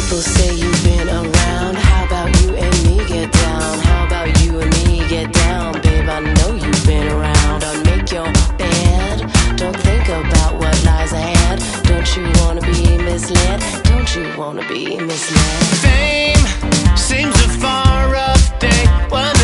People say you've been around. How about you and me get down? How about you and me get down? Babe, I know you've been around. Unmake your bed. Don't think about what lies ahead. Don't you wanna be misled? Don't you wanna be misled? Fame seems a far off day. What